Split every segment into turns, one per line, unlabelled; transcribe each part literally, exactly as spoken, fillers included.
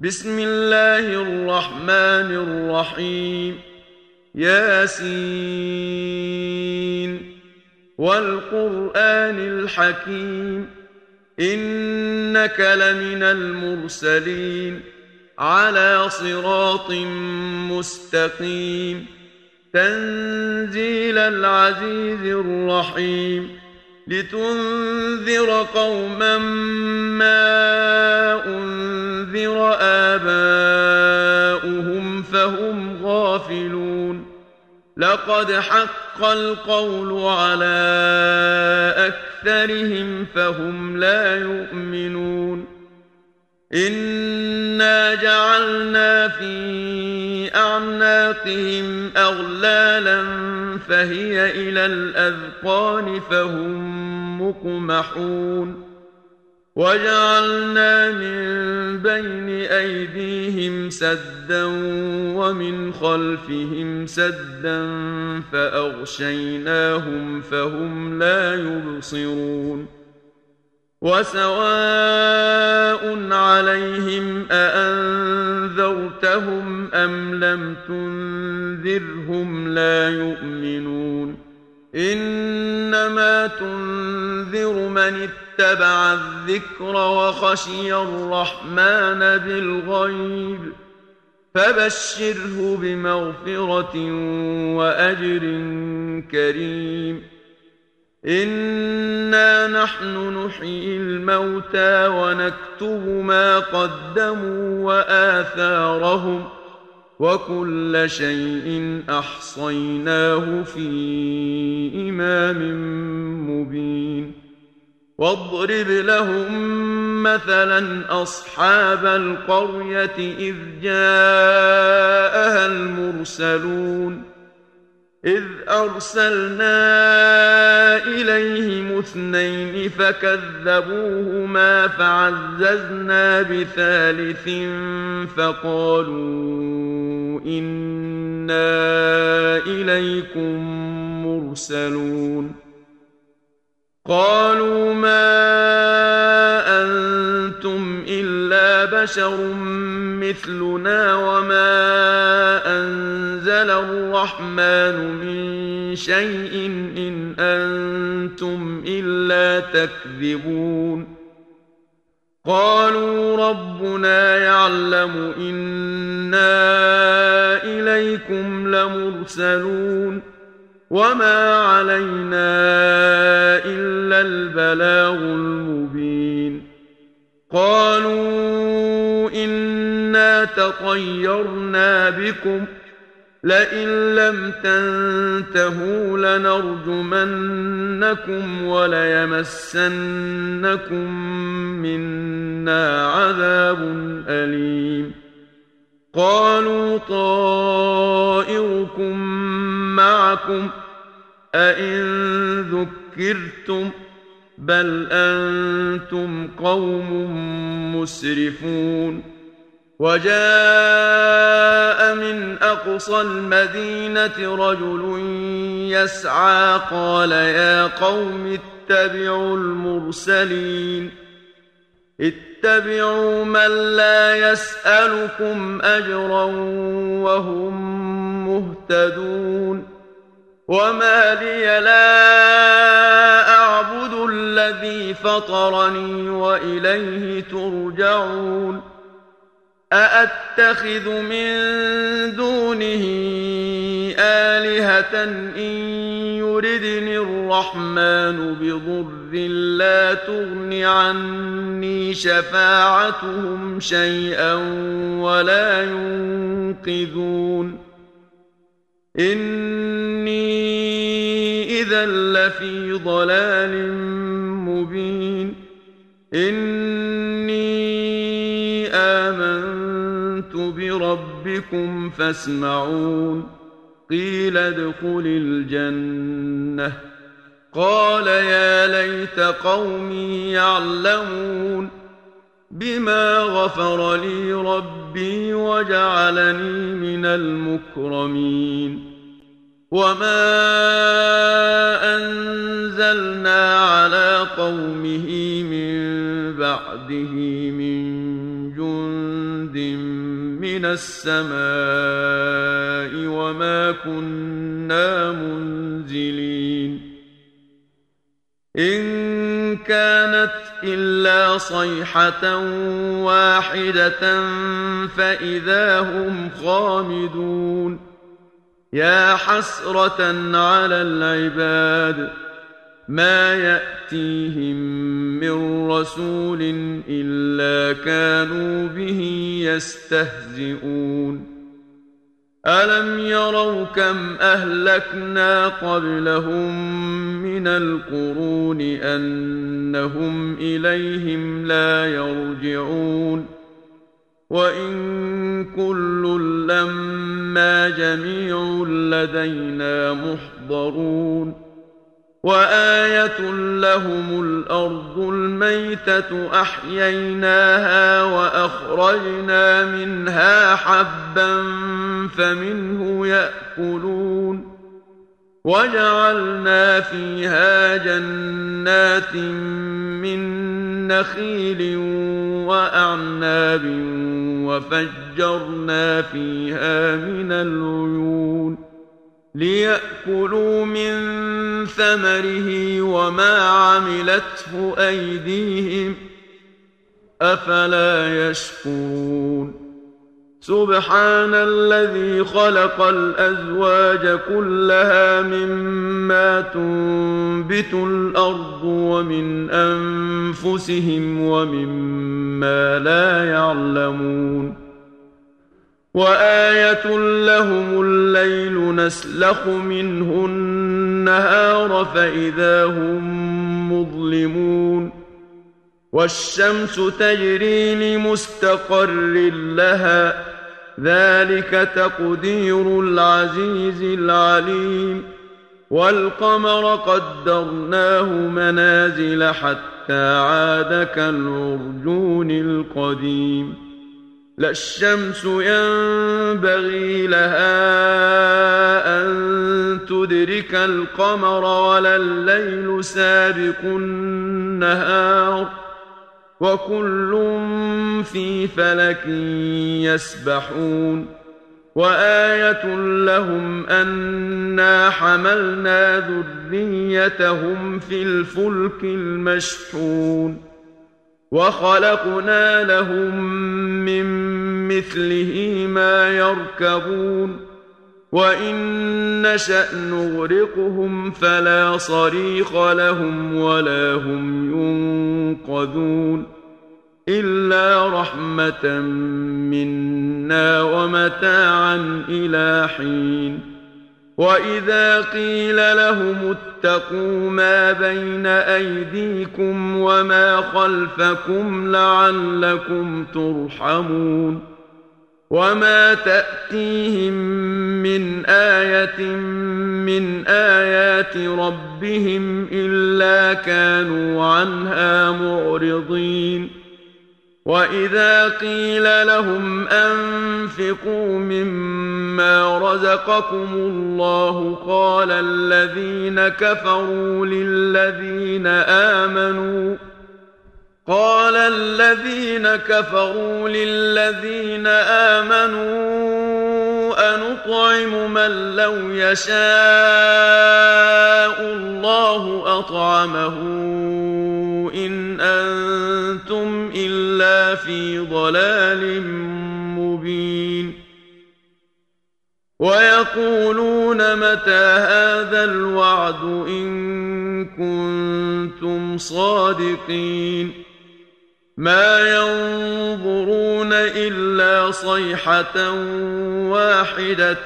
بسم الله الرحمن الرحيم. ياسين والقرآن الحكيم إنك لمن المرسلين على صراط مستقيم تنزيل العزيز الرحيم لتنذر قوما ما أنذر آباؤهم فهم غافلون لقد حق القول على أكثرهم فهم لا يؤمنون إنا جعلنا في أعناقهم أغلالا فهي إلى الأذقان فهم مقمحون وجعلنا من بين أيديهم سدا ومن خلفهم سدا فأغشيناهم فهم لا يبصرون وسواء عليهم أأنذرتهم أم لم تنذرهم لا يؤمنون إنما تنذر من اتبع الذكر وخشي الرحمن بالغيب فبشره بمغفرة وأجر كريم إنا نحن نحيي الموتى ونكتب ما قدموا وآثارهم وكل شيء أحصيناه في إمام مبين واضرب لهم مثلا أصحاب القرية إذ جاءها المرسلون إذ أرسلنا إليهم اثنين فكذبوهما فعززنا بثالث فقالوا إنا إليكم مرسلون قالوا ما أنتم إلا بشر مثلنا وما أنزل الرحمن من شيء إن أنتم إلا تكذبون قالوا ربنا يعلم إنا إليكم لمرسلون وما علينا إلا البلاغ المبين قالوا إنا تطيرنا بكم لئن لم تنتهوا لنرجمنكم وليمسنكم منا عذاب أليم قالوا طائركم معكم أئن ذكرتم بل أنتم قوم مسرفون وجاء من أقصى المدينة رجل يسعى قال يا قوم اتبعوا المرسلين اتبعوا من لا يسألكم أجرا وهم مهتدون وما لي لا أعبد الذي فطرني وإليه ترجعون أأتخذ من دونه آلهة إن يردني الرحمن بضر لا تغن عني شفاعتهم شيئا ولا ينقذون إني إذا لفي ضلال مبين إني آمنت بربكم فاسمعون قيل ادخل الجنة قال يا ليت قومي يعلمون بما غفر لي ربي وجعلني من المكرمين وما أنزلنا على قومه من بعده من جند جند من السماء وما كنا منزلين إن كانت إلا صيحة واحدة فإذا هم خامدون يا حسرة على العباد ما يأتيهم من رسول إلا كانوا به يستهزئون ألم يروا كم أهلكنا قبلهم من القرون أنهم إليهم لا يرجعون وإن كل لما جميع لدينا محضرون وآية لهم الأرض الميتة أحييناها وأخرجنا منها حبا فمنه يأكلون وجعلنا فيها جنات من نخيل وأعناب وفجرنا فيها من العيون ليأكلوا من ثمره وما عملته أيديهم أفلا يشكرون سبحان الذي خلق الأزواج كلها مما تنبت الأرض ومن أنفسهم ومما لا يعلمون وآية لهم الليل نسلخ منه النهار فإذا هم مظلمون والشمس تجري لمستقر لها ذلك تقدير العزيز العليم والقمر قدرناه منازل حتى عاد كالعرجون القديم لا الشمس ينبغي لها أن تدرك القمر ولا الليل سابق النهار وكل في فلك يسبحون وآية لهم أنا حملنا ذريتهم في الفلك المشحون وخلقنا لهم من مثله ما يركبون وإن نشأ نغرقهم فلا صريخ لهم ولا هم ينقذون إلا رحمة منا ومتاعا إلى حين وإذا قيل لهم اتقوا ما بين أيديكم وما خلفكم لعلكم ترحمون وما تأتيهم من آية من آيات ربهم إلا كانوا عنها معرضين وإذا قيل لهم أنفقوا مما رزقكم الله قال الذين كفروا للذين آمنوا قال الذين كفروا للذين آمنوا أنطعم من لو يشاء الله أطعمه إن أنتم إلا في ضلال مبين ويقولون متى هذا الوعد إن كنتم صادقين ما ينظرون إلا صيحة واحدة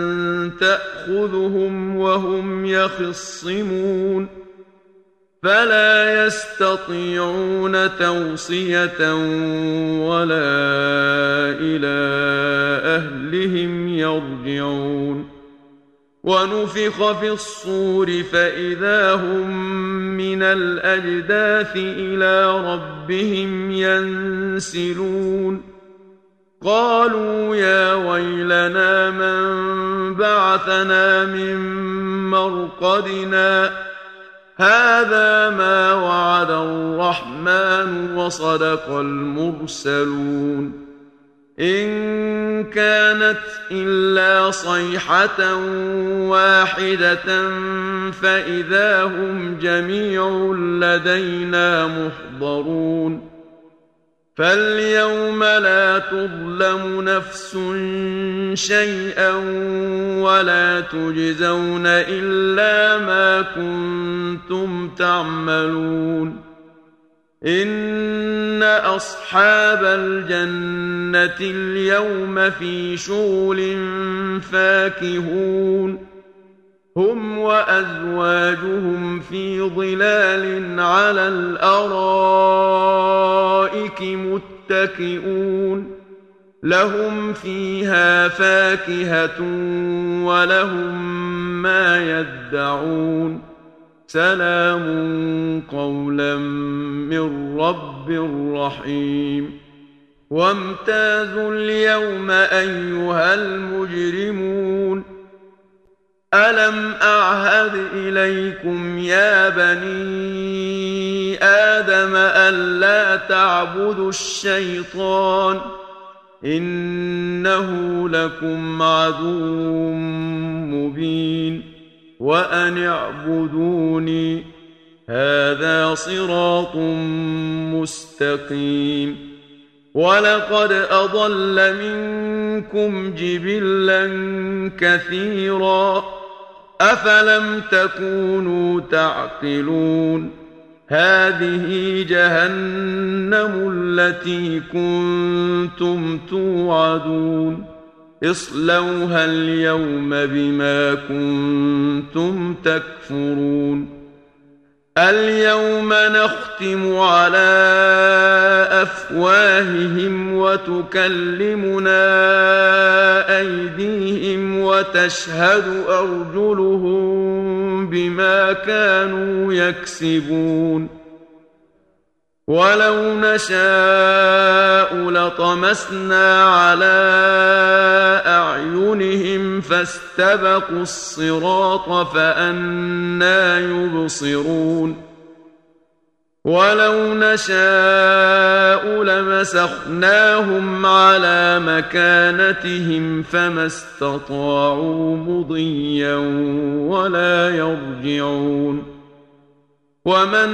تأخذهم وهم يخصمون فلا يستطيعون توصية ولا إلى أهلهم يرجعون ونفخ في الصور فإذا هم من الأجداث إلى ربهم ينسلون قالوا يا ويلنا من بعثنا من مرقدنا هذا ما وعد الرحمن وصدق المرسلون إن كانت إلا صيحة واحدة فإذا هم جميع لدينا محضرون فاليوم لا تظلم نفس شيئا ولا تجزون إلا ما كنتم تعملون إن أصحاب الجنة اليوم في شغل فاكهون هم وأزواجهم في ظلال على الأرائك متكئون لهم فيها فاكهة ولهم ما يدعون سلام قولا من رب رحيم وامتازوا اليوم أيها المجرمون ألم أعهد إليكم يا بني آدم ألا تعبدوا الشيطان إنه لكم عدو مبين وأن اعبدوني هذا صراط مستقيم ولقد أضل منكم جبلا كثيرا أفلم تكونوا تعقلون هذه جهنم التي كنتم توعدون اصلوها اليوم بما كنتم تكفرون اليوم نختم على أفواههم وتكلمنا أيديهم وتشهد أرجلهم بما كانوا يكسبون ولو نشاء لطمسنا على أعينهم فاستبقوا الصراط فأنى يبصرون ولو نشاء لمسخناهم على مكانتهم فما استطاعوا مضيا ولا يرجعون ومن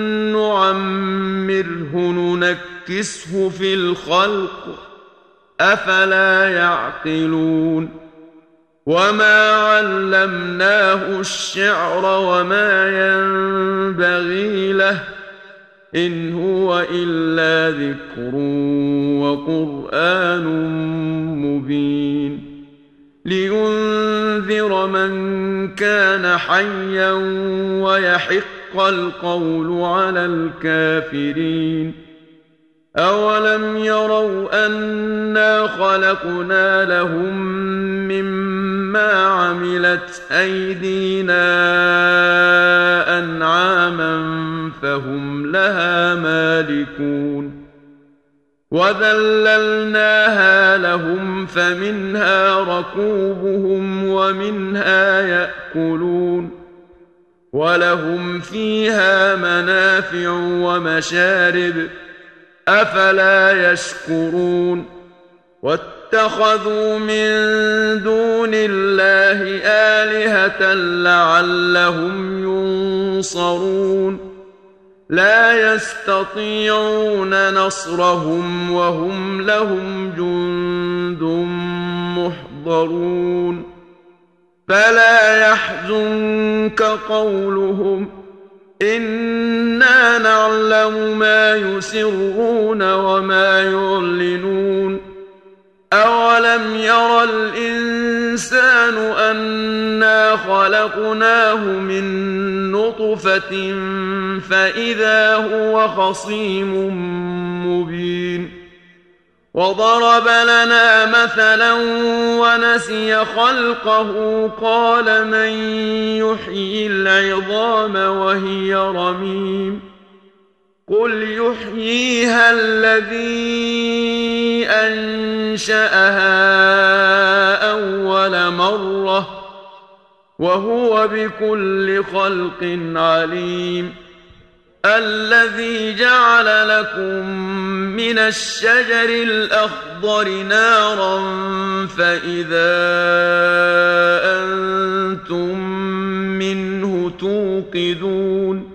نعمره ننكسه في الخلق أفلا يعقلون وما علمناه الشعر وما ينبغي له إن هو إلا ذكر وقرآن مبين لينذر من كان حيا ويحق القول على الكافرين أولم يروا أنا خلقنا لهم مما عملت أيدينا أنعاما فهم لها مالكون وذللناها لهم فمنها ركوبهم ومنها يأكلون ولهم فيها منافع ومشارب أفلا يشكرون واتخذوا من دون الله آلهة لعلهم ينصرون لا يستطيعون نصرهم وهم لهم جند محضرون فلا يحزنك قولهم إنا نعلم ما يسرون وما يعلنون أولم ير الإنسان أنا خلقناه من نطفة فإذا هو خصيم مبين وضرب لنا مثلا ونسي خلقه قال من يحيي العظام وهي رميم قل يحييها الذي أنشأها أول مرة وهو بكل خلق عليم الذي جعل لكم من الشجر الأخضر نارا فإذا أنتم منه توقدون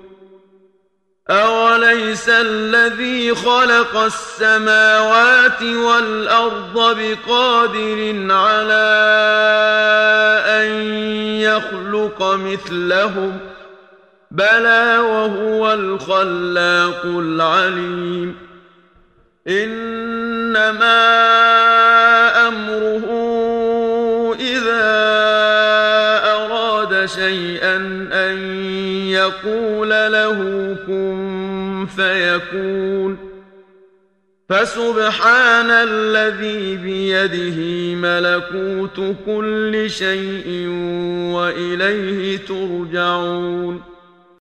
أوليس الذي خلق السماوات والأرض بقادر على أن يخلق مثلهم بلى وهو الخلاق العليم إنما أمره إذا أراد شيئا أن يقول له كن فيكون فسبحان الذي بيده ملكوت كل شيء وإليه ترجعون